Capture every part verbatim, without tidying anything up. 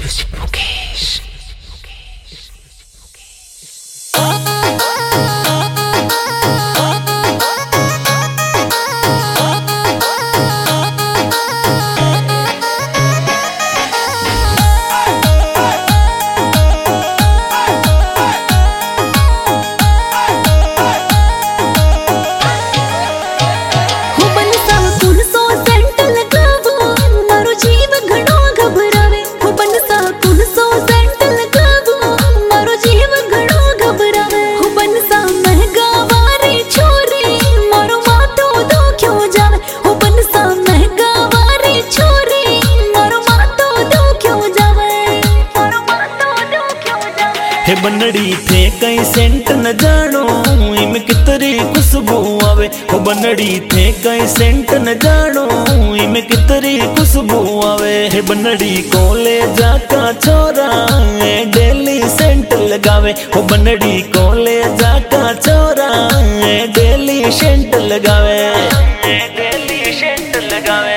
हे बनड़ी थे कई सेंट न जानो इम कितरी खुशबू आवे। हो बनड़ी थे कई सेंट न जानो इम कितरी खुशबू आवे। हे बनड़ी कोले जाका छोरा डेली सेंट लगावे। हो बनड़ी कोले जाका छोरा डेली सेंट लगावे, डेली सेंट लगावे।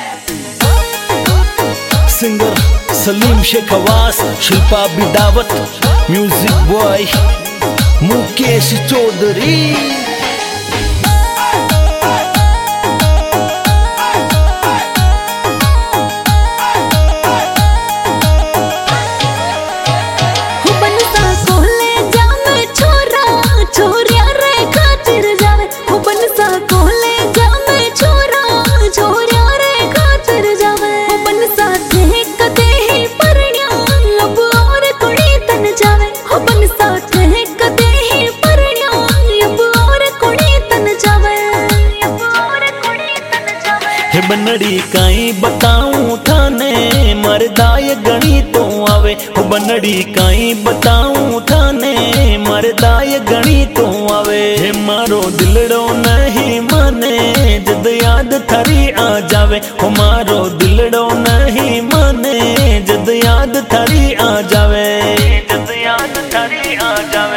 सिंगर सलीम शेख आवास, शिल्पा बिदावत, म्यूजिक बॉय मुकेश चौधरी। हे बनड़ी काई बताऊं थाने मरदाय गणी तो आवे। हो बनड़ी काई बताऊं थाने मरदाय गणी तो आवे। हे मारो दिलड़ो नहीं माने जद याद थारी आ जावे। हो मारो दिलड़ो नहीं माने जद याद थारी आ जावे, जद याद थारी आ जावे।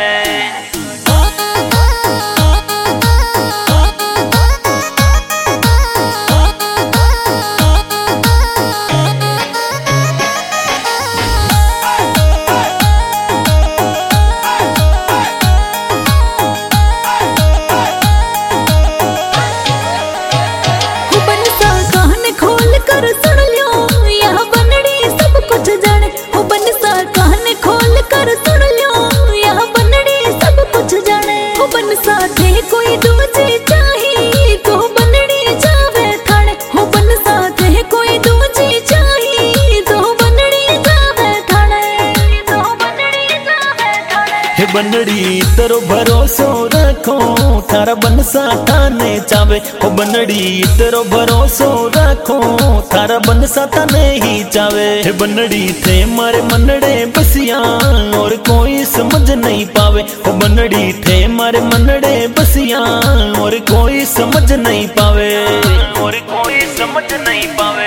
कोई दूजी चाहिए तो बनड़ी जावे थाने। हो बन साथे कोई दूजी चाहिए तो बनड़ी जावे थाने, तो बनड़ी जावे थाने। हे बनड़ी तेरो भरोसो रखो थारा बन साथाने चावे। हो बनड़ी तेरो भरोसो रखो थारा बन साथाने ही चावे। हे बनड़ी थे मारे मनड़े बसिया और कोई समझ नहीं पावे। हो बनड़ी थे मारे मनड़े बसिया और कोई समझ नहीं पावे, और कोई समझ नहीं पावे।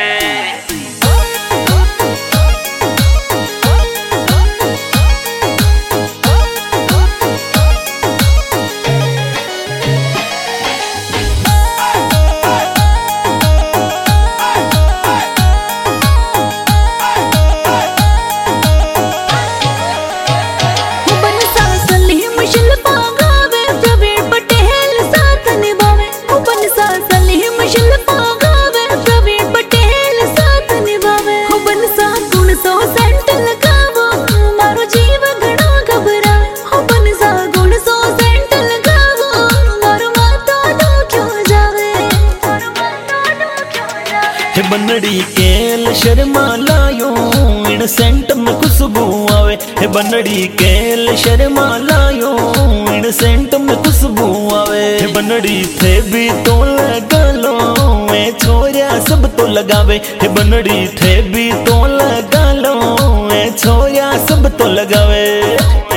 हे बनड़ी केल शर्मा लायो इन सेंट में खुशबू आवे। हे बनड़ी केल शर्मा लायो इन सेंट में खुशबू आवे। हे बनड़ी थे भी तो लगा लो मैं छोरिया सब तो लगावे। हे बनड़ी थे भी तो लगा लो मैं छोरिया सब तो लगावे।